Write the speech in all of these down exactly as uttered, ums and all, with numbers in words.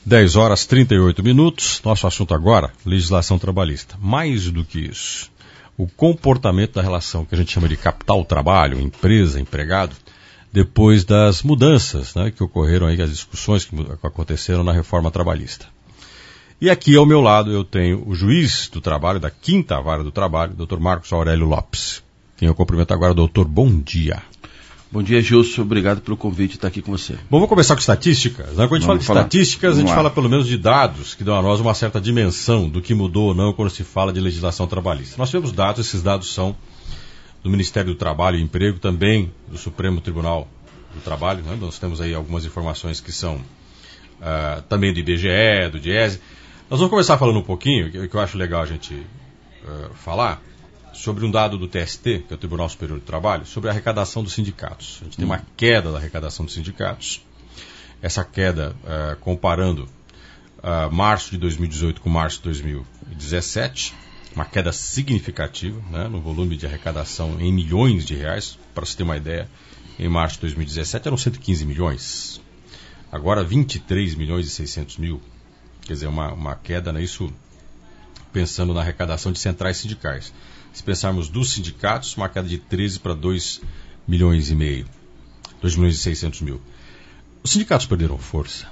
dez horas e trinta e oito minutos. Nosso assunto agora, legislação trabalhista. Mais do que isso, o comportamento da relação que a gente chama de capital-trabalho, empresa, empregado, depois das mudanças, né, que ocorreram aí, as discussões que aconteceram na reforma trabalhista. E aqui ao meu lado eu tenho o juiz do trabalho, da quinta vara do trabalho, doutor Marcos Aurélio Lopes. Quem eu cumprimento agora, doutor, bom dia. Bom dia, Gilson. Obrigado pelo convite de estar aqui com você. Bom, vamos começar com estatísticas. Né? Quando a gente Vamos fala de falar. estatísticas, Vamos a gente lá. fala pelo menos de dados que dão a nós uma certa dimensão do que mudou ou não quando se fala de legislação trabalhista. Nós temos dados, esses dados são do Ministério do Trabalho e Emprego, também do Supremo Tribunal do Trabalho. Né? Nós temos aí algumas informações que são uh, também do I B G E, do DIESE. Nós vamos começar falando um pouquinho, que, que eu acho legal a gente uh, falar, sobre um dado do T S T, que é o Tribunal Superior do Trabalho, sobre a arrecadação dos sindicatos. A gente tem uma queda da arrecadação dos sindicatos. Essa queda, uh, comparando uh, março de dois mil e dezoito com março de dois mil e dezessete, uma queda significativa, né, no volume de arrecadação em milhões de reais. Para você ter uma ideia, em março de dois mil e dezessete eram cento e quinze milhões. Agora vinte e três milhões e seiscentos mil. Quer dizer, uma, uma queda, né, isso pensando na arrecadação de centrais sindicais. Se pensarmos dos sindicatos, uma queda de treze para dois milhões e meio, dois milhões e seiscentos mil. Os sindicatos perderam força?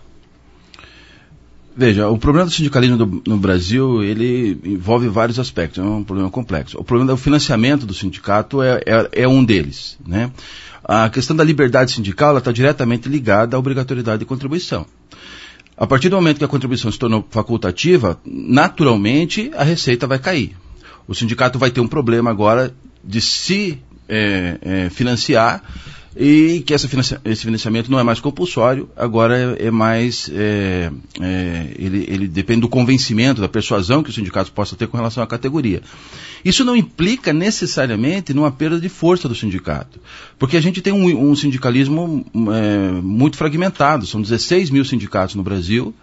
Veja, o problema do sindicalismo do, no Brasil, ele envolve vários aspectos, é um problema complexo. O problema do financiamento do sindicato é, é, é um deles, né? A questão da liberdade sindical está diretamente ligada à obrigatoriedade de contribuição. A partir do momento que a contribuição se tornou facultativa, naturalmente a receita vai cair. O sindicato vai ter um problema agora de se é, é, financiar e que essa financia, esse financiamento não é mais compulsório, agora é, é mais, é, é, ele, ele depende do convencimento, da persuasão que os sindicatos possam ter com relação à categoria. Isso não implica necessariamente numa perda de força do sindicato, porque a gente tem um, um sindicalismo é, muito fragmentado, são dezesseis mil sindicatos no Brasil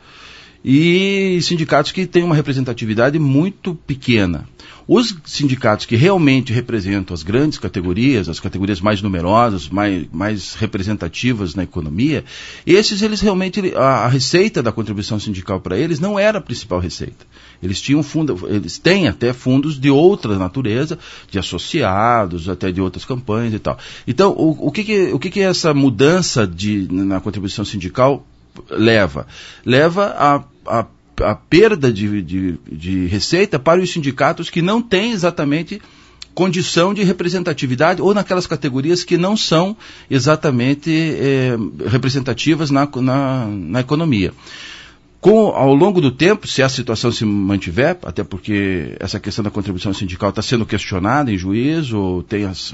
e sindicatos que têm uma representatividade muito pequena. Os sindicatos que realmente representam as grandes categorias, as categorias mais numerosas, mais, mais representativas na economia, esses eles realmente, a, a receita da contribuição sindical para eles não era a principal receita. Eles tinham fundo, eles têm até fundos de outra natureza, de associados, até de outras campanhas e tal. Então, o, o, que, que, o que, que essa mudança de, na contribuição sindical leva? Leva a, a a perda de, de, de receita para os sindicatos que não têm exatamente condição de representatividade ou naquelas categorias que não são exatamente é, representativas na, na, na economia. Com, ao longo do tempo, se a situação se mantiver, até porque essa questão da contribuição sindical está sendo questionada em juízo, tem as,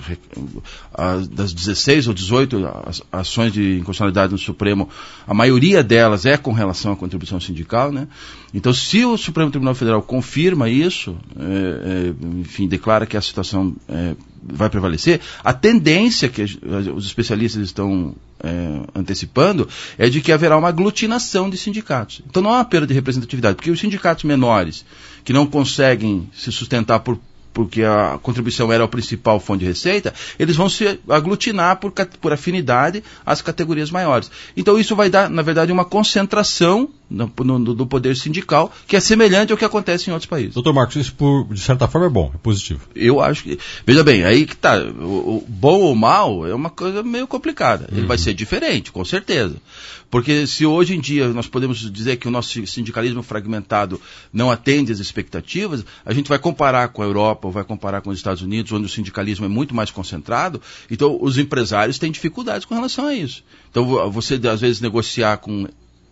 as das dezesseis ou dezoito ações de inconstitucionalidade no Supremo, a maioria delas é com relação à contribuição sindical, né? Então, se o Supremo Tribunal Federal confirma isso, é, é, enfim, declara que a situação é, vai prevalecer, a tendência que os especialistas estão é, antecipando é de que haverá uma aglutinação de sindicatos. Então não há uma perda de representatividade, porque os sindicatos menores que não conseguem se sustentar por porque a contribuição era a principal fonte de receita, eles vão se aglutinar por, por afinidade às categorias maiores. Então isso vai dar, na verdade, uma concentração no, no, do poder sindical, que é semelhante ao que acontece em outros países. Doutor Marcos, isso por, de certa forma é bom, é positivo. Eu acho que... Veja bem, aí que está, o, o bom ou mal é uma coisa meio complicada. Ele uhum. vai ser diferente, com certeza. Porque se hoje em dia nós podemos dizer que o nosso sindicalismo fragmentado não atende às expectativas, a gente vai comparar com a Europa, ou vai comparar com os Estados Unidos, onde o sindicalismo é muito mais concentrado, então os empresários têm dificuldades com relação a isso. Então você, às vezes, negociar com...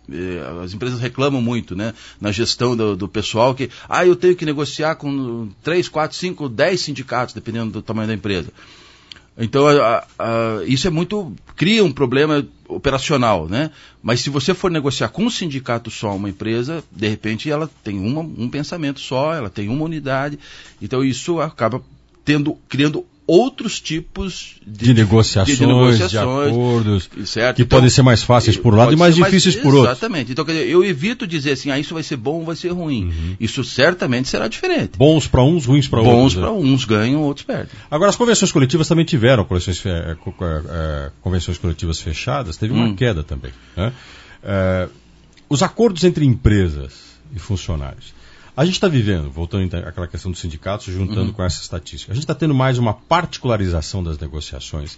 As empresas reclamam muito, né, na gestão do, do pessoal, que ah, eu tenho que negociar com três, quatro, cinco, dez sindicatos, dependendo do tamanho da empresa. Então, a, a, isso é muito... cria um problema operacional, né? Mas se você for negociar com um sindicato só, uma empresa, de repente ela tem uma, um pensamento só, ela tem uma unidade, então isso acaba tendo, criando outros tipos de, de, negociações, de, de negociações, de acordos, certo? Que então, podem ser mais fáceis por um lado e mais difíceis mais, por outro. Exatamente. Então, quer dizer, eu evito dizer assim, ah, isso vai ser bom ou vai ser ruim. Uhum. Isso certamente será diferente. Bons para uns, ruins para outros. Bons para uns ganham, outros perdem. Agora, as convenções coletivas também tiveram convenções, é, convenções coletivas fechadas, teve uma hum. queda também, né? É, os acordos entre empresas e funcionários. A gente está vivendo, voltando àquela questão dos sindicatos, juntando uhum. com essa estatística, a gente está tendo mais uma particularização das negociações.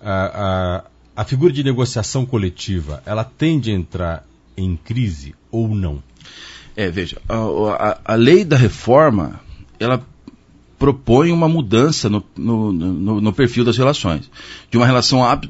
A, a, a figura de negociação coletiva, ela tende a entrar em crise ou não? É, veja, a, a, a lei da reforma, ela propõe uma mudança no, no, no, no perfil das relações. De uma relação ab,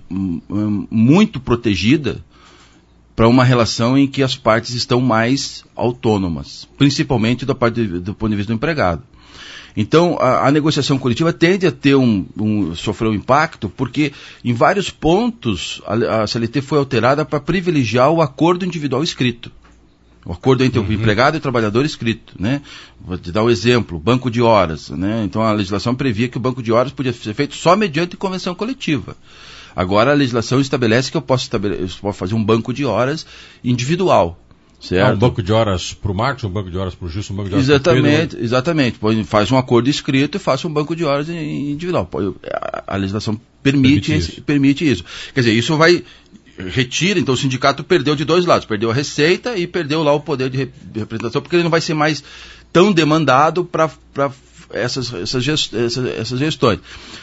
muito protegida para uma relação em que as partes estão mais autônomas, principalmente da parte do, do ponto de vista do empregado. Então, a, a negociação coletiva tende a ter um, um, sofrer um impacto, porque em vários pontos a, a C L T foi alterada para privilegiar o acordo individual escrito. O acordo entre uhum. o empregado e o trabalhador escrito, né? Vou te dar um exemplo, banco de horas, né? Então a legislação previa que o banco de horas podia ser feito só mediante convenção coletiva. Agora a legislação estabelece que eu posso, estabele- eu posso fazer um banco de horas individual, certo? Ah, um banco de horas para o Marcos, um banco de horas para o Justo, um banco de horas exatamente, para o Pedro. Exatamente, faz um acordo escrito e faça um banco de horas individual. A, a legislação permite, permite, esse, isso. permite isso. Quer dizer, isso vai... retira, então o sindicato perdeu de dois lados, perdeu a receita e perdeu lá o poder de, rep- de representação, porque ele não vai ser mais tão demandado para essas, essas, gest- essas, essas gestões.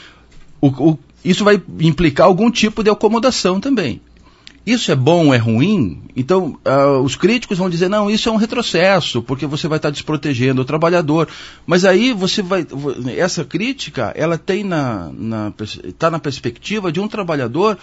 O, o, isso vai implicar algum tipo de acomodação também. Isso é bom ou é ruim? Então, uh, os críticos vão dizer, não, isso é um retrocesso, porque você vai estar desprotegendo o trabalhador. Mas aí você vai... Essa crítica, ela tem na, na, tá na perspectiva de um trabalhador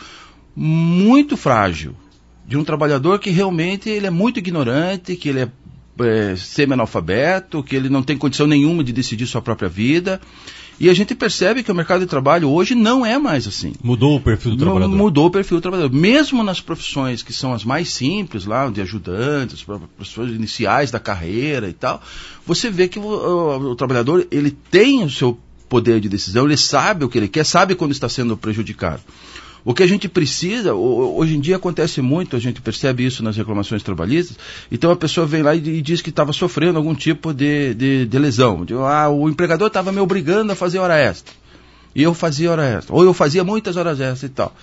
muito frágil, de um trabalhador que realmente ele é muito ignorante, que ele é, é semi-analfabeto, que ele não tem condição nenhuma de decidir sua própria vida. E a gente percebe que o mercado de trabalho hoje não é mais assim. Mudou o perfil do trabalhador. Mudou o perfil do trabalhador. Mesmo nas profissões que são as mais simples, lá, de ajudantes, profissões iniciais da carreira e tal, você vê que o, o, o trabalhador ele tem o seu poder de decisão, ele sabe o que ele quer, sabe quando está sendo prejudicado. O que a gente precisa, hoje em dia acontece muito, a gente percebe isso nas reclamações trabalhistas, então a pessoa vem lá e, e diz que estava sofrendo algum tipo de, de, de lesão. De, ah, o empregador estava me obrigando a fazer hora extra. E eu fazia hora extra. Ou eu fazia muitas horas extras e tal.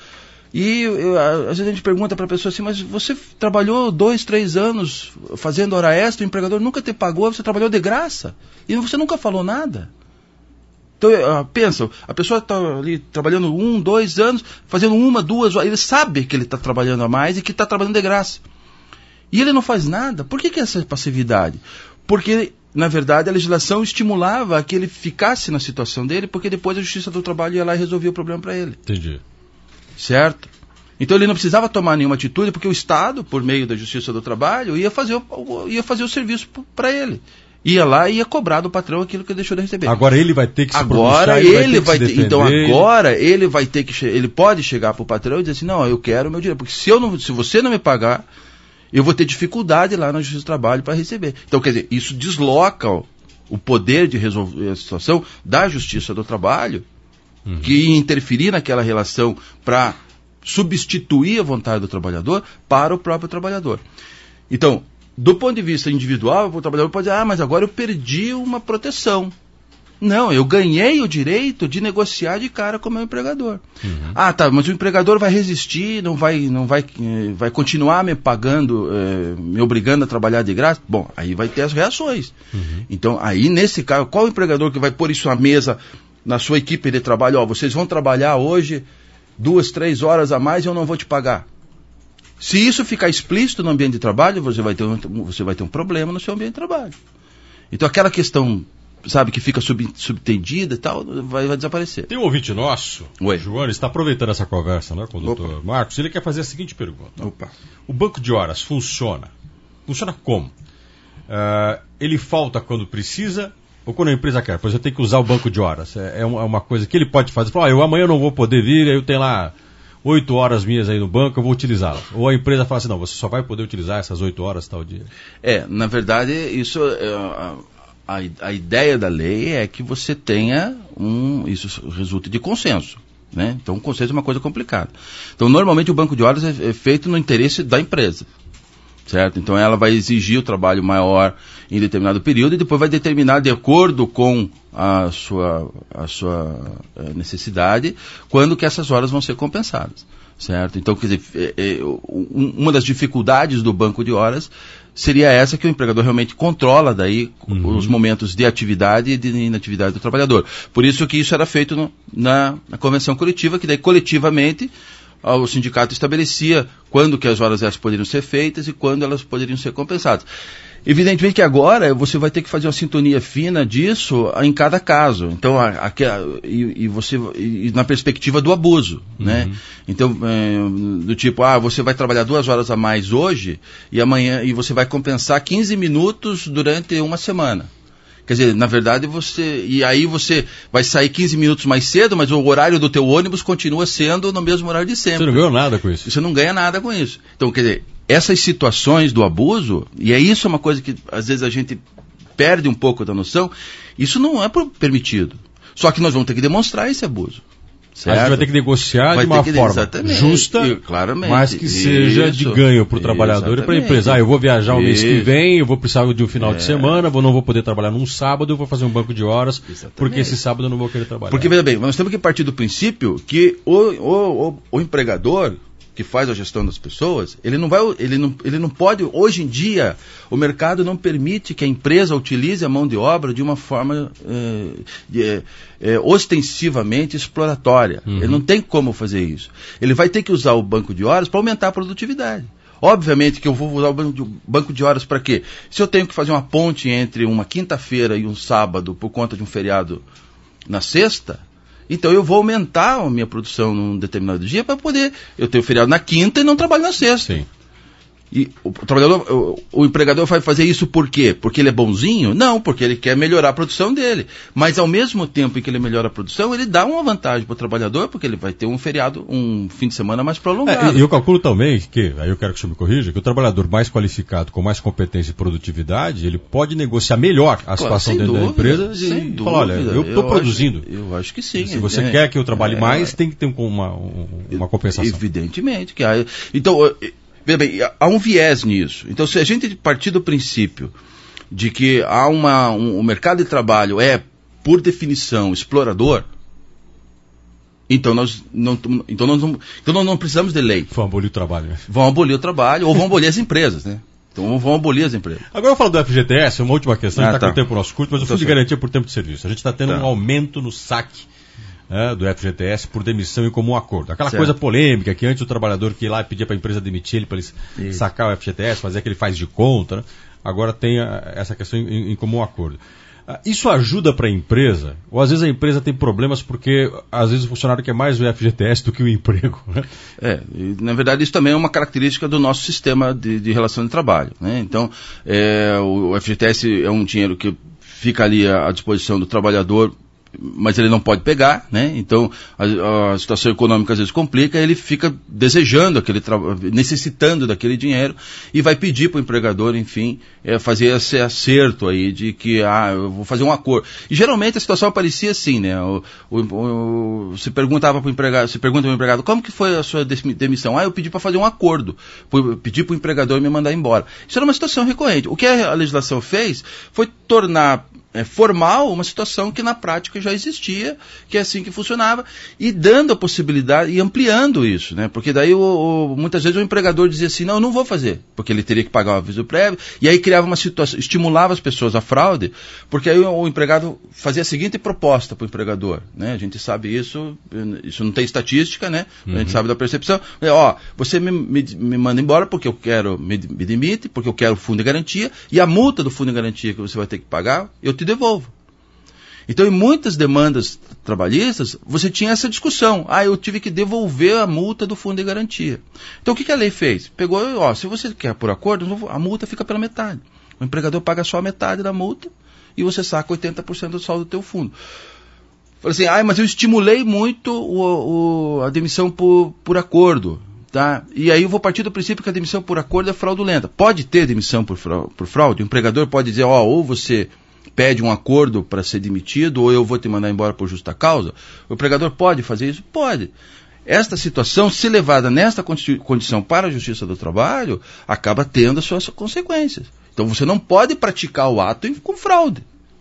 E eu, às vezes a gente pergunta para a pessoa assim, mas você trabalhou dois, três anos fazendo hora extra, o empregador nunca te pagou, você trabalhou de graça. E você nunca falou nada. Então, pensa, a pessoa está ali trabalhando um, dois anos, fazendo uma, duas horas, ele sabe que ele está trabalhando a mais e que está trabalhando de graça. E ele não faz nada. Por que, que é essa passividade? Porque, na verdade, a legislação estimulava que ele ficasse na situação dele, porque depois a Justiça do Trabalho ia lá e resolvia o problema para ele. Entendi. Certo? Então ele não precisava tomar nenhuma atitude, porque o Estado, por meio da Justiça do Trabalho, ia fazer o, ia fazer o serviço para ele. Ia lá e ia cobrar do patrão aquilo que ele deixou de receber. Agora ele vai ter que se agora ele, ele vai ter, que se então agora ele vai ter que ele pode chegar para o patrão e dizer assim, não, eu quero o meu dinheiro, porque se eu não, se você não me pagar, eu vou ter dificuldade lá na Justiça do Trabalho para receber. Então, quer dizer, isso desloca ó, o poder de resolver a situação da Justiça do Trabalho, uhum. que ia interferir naquela relação para substituir a vontade do trabalhador para o próprio trabalhador. Então, do ponto de vista individual, o trabalhador pode dizer, ah, mas agora eu perdi uma proteção. Não, eu ganhei o direito de negociar de cara com o meu empregador. Uhum. Ah, tá, mas o empregador vai resistir, não vai, não vai, vai continuar me pagando, eh, me obrigando a trabalhar de graça? Bom, aí vai ter as reações. Uhum. Então, aí nesse caso, qual o empregador que vai pôr isso à mesa na sua equipe de trabalho? Ó, vocês vão trabalhar hoje duas, três horas a mais e eu não vou te pagar. Se isso ficar explícito no ambiente de trabalho, você vai ter um, você vai ter um problema no seu ambiente de trabalho. Então aquela questão, sabe, que fica sub, subtendida e tal, vai, vai desaparecer. Tem um ouvinte nosso, Oi. o João, ele está aproveitando essa conversa, né, com o Opa. doutor Marcos, ele quer fazer a seguinte pergunta. Opa. O banco de horas funciona? Funciona como? Uh, ele falta quando precisa ou quando a empresa quer? Pois eu tenho que usar o banco de horas. É, é uma coisa que ele pode fazer. Fala, ah, eu amanhã não vou poder vir, aí eu tenho lá oito horas minhas aí no banco, eu vou utilizá-las. Ou a empresa fala assim, não, você só vai poder utilizar essas oito horas tal dia. É, na verdade, isso, a, a, a ideia da lei é que você tenha um, isso resulte de consenso, né? Então, o consenso é uma coisa complicada. Então, normalmente o banco de horas é, é feito no interesse da empresa, certo? Então, ela vai exigir o trabalho maior em determinado período e depois vai determinar de acordo com a sua, a sua necessidade quando que essas horas vão ser compensadas, certo? Então, quer dizer, é, é, uma das dificuldades do banco de horas seria essa que o empregador realmente controla daí uhum. os momentos de atividade e de inatividade do trabalhador. Por isso que isso era feito no, na, na convenção coletiva, que daí coletivamente o sindicato estabelecia quando que as horas extras poderiam ser feitas e quando elas poderiam ser compensadas. Evidentemente que agora você vai ter que fazer uma sintonia fina disso em cada caso. Então, a, a, e, e você e na perspectiva do abuso, uhum. né? Então, é, do tipo, ah, você vai trabalhar duas horas a mais hoje e amanhã e você vai compensar quinze minutos durante uma semana. Quer dizer, na verdade você... E aí você vai sair quinze minutos mais cedo, mas o horário do teu ônibus continua sendo no mesmo horário de sempre. Você não ganhou nada com isso. Você não ganha nada com isso. Então, quer dizer, essas situações do abuso, e é isso uma coisa que às vezes a gente perde um pouco da noção, isso não é permitido. Só que nós vamos ter que demonstrar esse abuso. Certo? A gente vai ter que negociar vai de uma que, forma justa, e, claramente, mas que seja isso, de ganho para o trabalhador e para a empresa. Ah, eu vou viajar o mês que vem, eu vou precisar de um final é. de semana, vou, não vou poder trabalhar num sábado, eu vou fazer um banco de horas, exatamente. Porque esse sábado eu não vou querer trabalhar. Porque, veja bem, nós temos que partir do princípio que o, o, o, o empregador que faz a gestão das pessoas, ele não vai, ele não, ele não pode, hoje em dia, o mercado não permite que a empresa utilize a mão de obra de uma forma é, de, é, ostensivamente exploratória. Uhum. Ele não tem como fazer isso. Ele vai ter que usar o banco de horas para aumentar a produtividade. Obviamente que eu vou usar o banco de horas para quê? Se eu tenho que fazer uma ponte entre uma quinta-feira e um sábado por conta de um feriado na sexta, então eu vou aumentar a minha produção num determinado dia para poder... Eu tenho feriado na quinta e não trabalho na sexta. Sim. E o, trabalhador, o, o empregador vai fazer isso por quê? Porque ele é bonzinho? Não, porque ele quer melhorar a produção dele. Mas ao mesmo tempo em que ele melhora a produção, ele dá uma vantagem para o trabalhador, porque ele vai ter um feriado, um fim de semana mais prolongado. É, e eu calculo também que, aí eu quero que o senhor me corrija, que o trabalhador mais qualificado, com mais competência e produtividade, ele pode negociar melhor a situação claro, dentro dúvida, da empresa e dúvida, falar, olha, eu estou produzindo. Acho, eu acho que sim. Se você é, quer que eu trabalhe é, mais, tem que ter uma, uma compensação. Evidentemente. Que há, então... Veja bem, há um viés nisso. Então, se a gente partir do princípio de que há uma, um, o mercado de trabalho é, por definição, explorador, então nós não, então nós não, então nós não precisamos de lei. Vão abolir o trabalho. Né? Vão abolir o trabalho ou vão abolir as empresas, né? Então vão abolir as empresas. Agora eu falo do F G T S, uma última questão, a gente está ah, tá. com o tempo nosso curto, mas o fundo de garantia por tempo de serviço. A gente está tendo tá. um aumento no saque. É, do F G T S por demissão em comum acordo. Aquela certo. coisa polêmica que antes o trabalhador que ia lá e pedia para a empresa demitir ele para ele Isso. sacar o F G T S, fazer aquele faz de conta, né? Agora tem a, essa questão em, em comum acordo. Ah, isso ajuda para a empresa? Ou às vezes a empresa tem problemas porque às vezes o funcionário quer mais o F G T S do que o emprego? Né? É, e, na verdade isso também é uma característica do nosso sistema de, de relação de trabalho. Né? Então, é, o, o F G T S é um dinheiro que fica ali à, à disposição do trabalhador, mas ele não pode pegar, né? Então a, a situação econômica às vezes complica, ele fica desejando aquele trabalho, necessitando daquele dinheiro e vai pedir para o empregador, enfim, é, fazer esse acerto aí de que, ah, eu vou fazer um acordo. E geralmente a situação aparecia assim, né? O, o, o, se perguntava para o empregado, se pergunta para o empregado, como que foi a sua demissão? Ah, eu pedi para fazer um acordo, pedi para o empregador me mandar embora. Isso era uma situação recorrente. O que a legislação fez foi tornar É, formal uma situação que na prática já existia, que é assim que funcionava, e dando a possibilidade, e ampliando isso, né? Porque daí o, o, muitas vezes o empregador dizia assim, não, eu não vou fazer, porque ele teria que pagar um aviso prévio, e aí criava uma situação, estimulava as pessoas à fraude, porque aí o, o empregado fazia a seguinte proposta para o empregador, né? A gente sabe isso, isso não tem estatística, né? Uhum. A gente sabe da percepção, é, ó, você me, me, me manda embora porque eu quero, me, me demite, porque eu quero o fundo de garantia, e a multa do fundo de garantia que você vai ter que pagar, eu te devolvo. Então, em muitas demandas trabalhistas, você tinha essa discussão. Ah, eu tive que devolver a multa do fundo de garantia. Então, o que, que a lei fez? Pegou, ó, se você quer por acordo, a multa fica pela metade. O empregador paga só a metade da multa e você saca oitenta por cento do saldo do teu fundo. Falei assim, ah, mas eu estimulei muito o, o, a demissão por, por acordo. Tá? E aí eu vou partir do princípio que a demissão por acordo é fraudulenta. Pode ter demissão por, por fraude? O empregador pode dizer, ó, ou você pede um acordo para ser demitido, ou eu vou te mandar embora por justa causa. O empregador pode fazer isso? Pode. Esta situação, se levada nesta condição para a Justiça do Trabalho, acaba tendo as suas consequências. Então você não pode praticar o ato com fraude.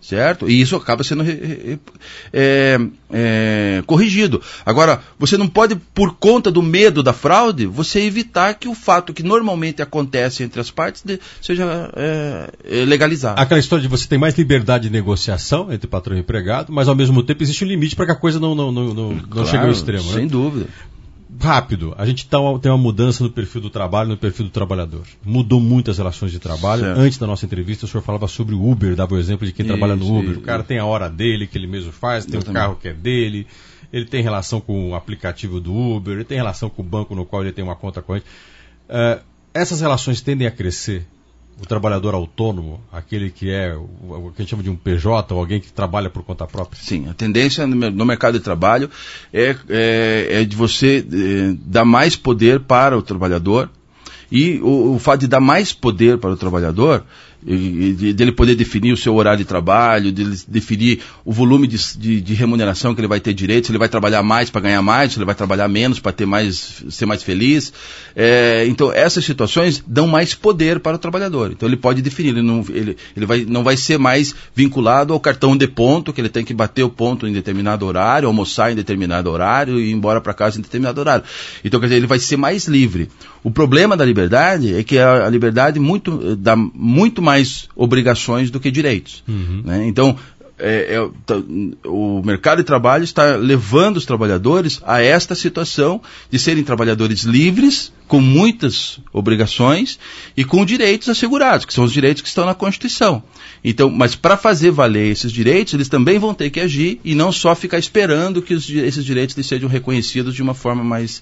certo? E isso acaba sendo re, re, é, é, corrigido. Agora, você não pode, por conta do medo da fraude, você evitar que o fato que normalmente acontece entre as partes de, seja é, legalizado. Aquela história de você ter mais liberdade de negociação entre patrão e empregado, mas ao mesmo tempo existe um limite para que a coisa não, não, não, não, claro, não chegue ao extremo. Sem né? dúvida. Rápido, a gente tá, tem uma mudança no perfil do trabalho, no perfil do trabalhador. Mudou muito as relações de trabalho. Certo. Antes da nossa entrevista, o senhor falava sobre o Uber, dava o exemplo de quem isso, trabalha no Uber. Isso, o cara isso. tem a hora dele, que ele mesmo faz, tem Exatamente. um carro que é dele, ele tem relação com o aplicativo do Uber, ele tem relação com o banco no qual ele tem uma conta corrente. Uh, essas relações tendem a crescer. O trabalhador autônomo, aquele que é o, o que a gente chama de um P J, ou alguém que trabalha por conta própria? Sim, a tendência no mercado de trabalho é, é, é de você é, dar mais poder para o trabalhador, e o, o fato de dar mais poder para o trabalhador, e, de, de ele poder definir o seu horário de trabalho, de ele definir o volume de, de, de remuneração que ele vai ter direito, se ele vai trabalhar mais para ganhar mais, se ele vai trabalhar menos para ter mais, ser mais feliz. É, então, essas situações dão mais poder para o trabalhador. Então, ele pode definir, ele, não, ele, ele vai, não vai ser mais vinculado ao cartão de ponto, que ele tem que bater o ponto em determinado horário, almoçar em determinado horário e ir embora para casa em determinado horário. Então, quer dizer, ele vai ser mais livre. O problema da liberdade é que a, a liberdade muito, dá muito mais obrigações do que direitos. Uhum. Né? Então, é, é, tá, o mercado de trabalho está levando os trabalhadores a esta situação de serem trabalhadores livres, com muitas obrigações e com direitos assegurados, que são os direitos que estão na Constituição. Então, mas para fazer valer esses direitos, eles também vão ter que agir e não só ficar esperando que os, esses direitos sejam reconhecidos de uma forma mais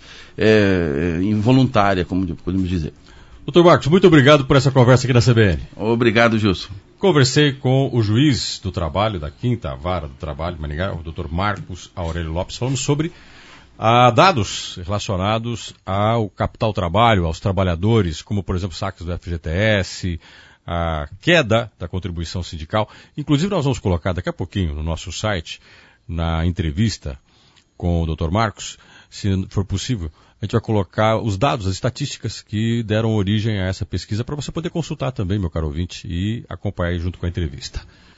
é, involuntária, como podemos dizer. doutor Marcos, muito obrigado por essa conversa aqui na C B N. Obrigado, Gilson. Conversei com o juiz do trabalho, da quinta vara do trabalho, Maringá, o doutor Marcos Aurélio Lopes, falando sobre ah, dados relacionados ao capital trabalho, aos trabalhadores, como, por exemplo, saques do F G T S, a queda da contribuição sindical. Inclusive, nós vamos colocar daqui a pouquinho no nosso site, na entrevista com o doutor Marcos, se for possível, a gente vai colocar os dados, as estatísticas que deram origem a essa pesquisa para você poder consultar também, meu caro ouvinte, e acompanhar aí junto com a entrevista.